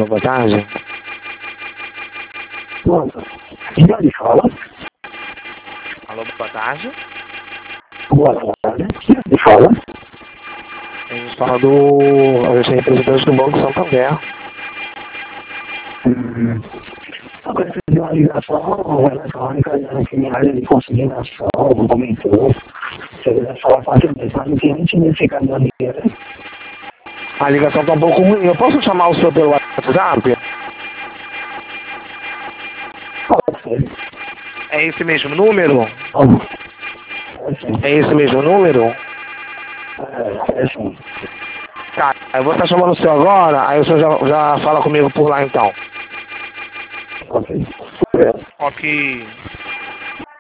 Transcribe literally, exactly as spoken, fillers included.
boa tarde. Nossa, quem ele fala? Alô, boa tarde. Boa tarde. Quem ele fala? A gente fala do... A gente é representante do Banco Santander. Hum, agora recebi uma ligação eletrônica dizendo que minha área de consignação aumentou. Se eu quiser falar com a gente, mas não tem nem significado meu dinheiro. A ligação tá um pouco ruim. Eu posso chamar o senhor pelo WhatsApp? Pode ser. É esse mesmo número? É sim. É esse mesmo número? É, é sim. Tá, eu vou estar chamando o senhor agora, aí o senhor já, já fala comigo por lá então. Ok. Ok.